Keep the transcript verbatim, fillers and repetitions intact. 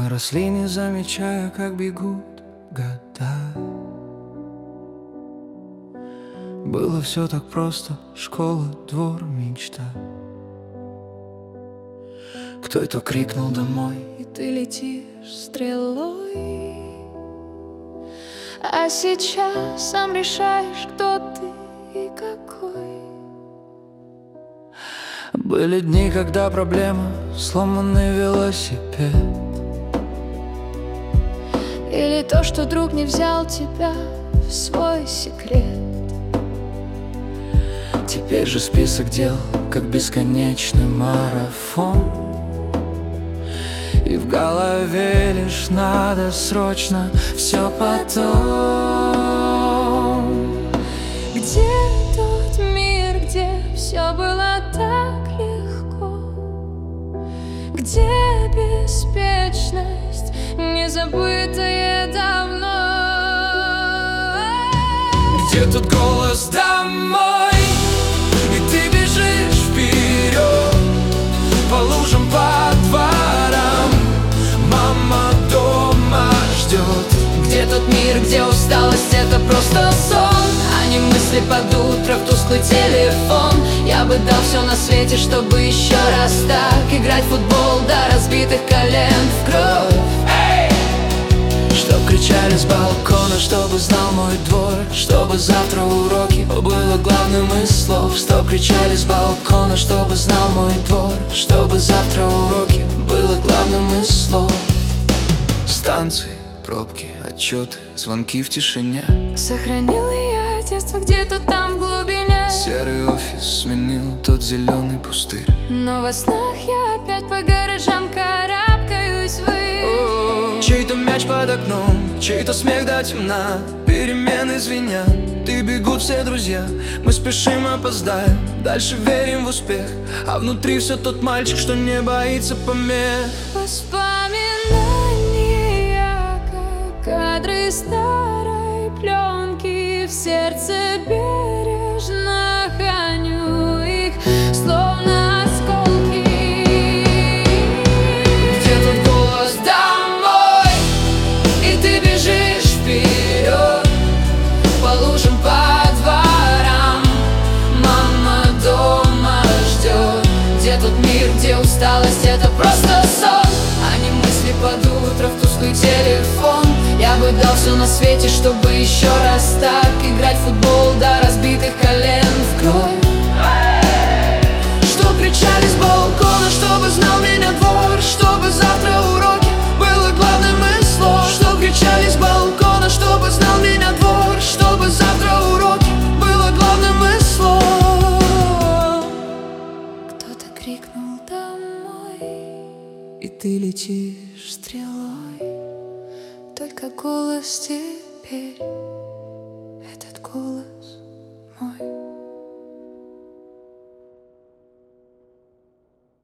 Мы росли, не замечая, как бегут года. Было все так просто: школа, двор, мечта. Кто это крикнул домой, и ты летишь стрелой. А сейчас сам решаешь, кто ты и какой. Были дни, когда проблема — сломанный велосипед. Или то, что друг не взял тебя в свой секрет. Теперь же список дел, как бесконечный марафон. И в голове лишь надо срочно все потом. Где тот мир, где все было так легко? Где беспечность, незабытое давно? Где тот голос домой, и ты бежишь вперед по лужам, по дворам? Мама дома ждет. Где тот мир, где усталость — это просто сон, а не мысли под утро в тусклый телефон? Я бы дал все на свете, чтобы еще раз так играть в футбол до разбитых колен в кровь. Чтоб кричали с балкона, чтобы знал мой двор, чтобы завтра уроки было главным из слов. Чтоб кричали с балкона, чтобы знал мой двор, чтобы завтра уроки было главным из слов. Станции, пробки, отчеты, звонки в тишине. Сохранила я детство где-то там в глубине. Серый офис сменил тот зеленый пустырь. Но во снах я опять по гаражам карабкаюсь ввысь. Чей-то мяч под окном, чей-то смех до темна. Перемены звенят, и бегут все друзья. Мы спешим, опоздаем, дальше верим в успех. А внутри все тот мальчик, что не боится помех. Воспоминания, как кадры старой пленки. В сердце бережно храню их, словно осколки. Где тот голос домой, И ты бежишь вперед по лужам, по дворам? Мама дома ждет. Где тот мир, где усталость — это просто сон, а не мысли под утро в тусклый телефон? Я бы дал все на свете, чтобы еще раз так играть в футбол до разбитых колен в кровь. Чтоб кричали с балкона, чтобы знал меня двор, чтобы завтра уроки было главным из слов. Чтоб кричали с балкона, чтобы знал меня двор, чтобы завтра уроки было главным из слов. Кто-то крикнул домой, И ты летишь стрелой. Только голос теперь, этот голос мой.